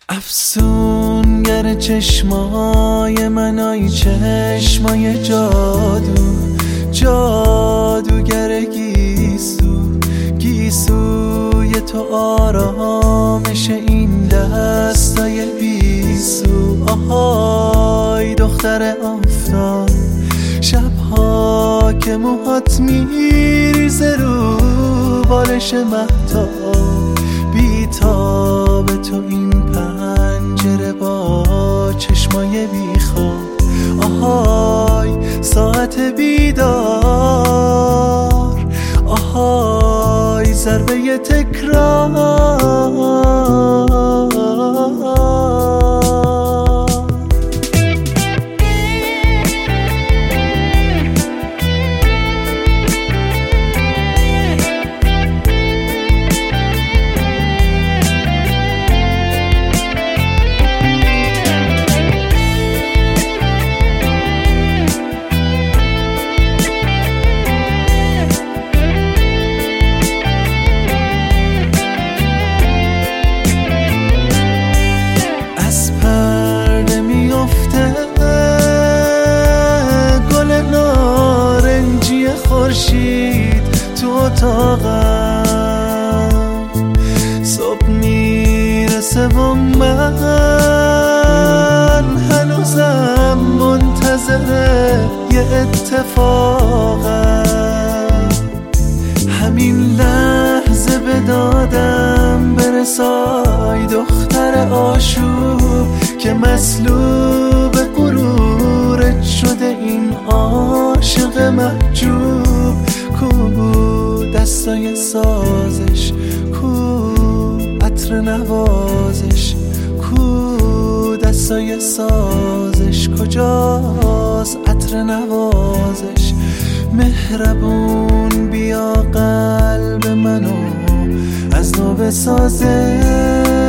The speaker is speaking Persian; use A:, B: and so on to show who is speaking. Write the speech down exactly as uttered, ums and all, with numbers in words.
A: افسونگر چشمای من، آی چشمای جادو، جادوگر گیسو، گیسوی تو آرامش این دستای بیسو. آهای دختر آفتاب، شبها که موهات میریزه رو بالش مهتاب، بیتاب تو این پنجره با چشمای بیخواب. آهای ساعت بیدار، آهای ضربه تکرار. خورشید تو اتاقم، صبح میرسه و من هنوزم منتظر یه اتفاقم. همین لحظه به دادم برسای دختر آشوب، که مسلوب غرورت شده این عاشق محجوب. کو دستای سازش، کو عطر نوازش، کو دستای سازش، کجاست عطر نوازش؟ مهربون بیا قلب منو از نو بسازش.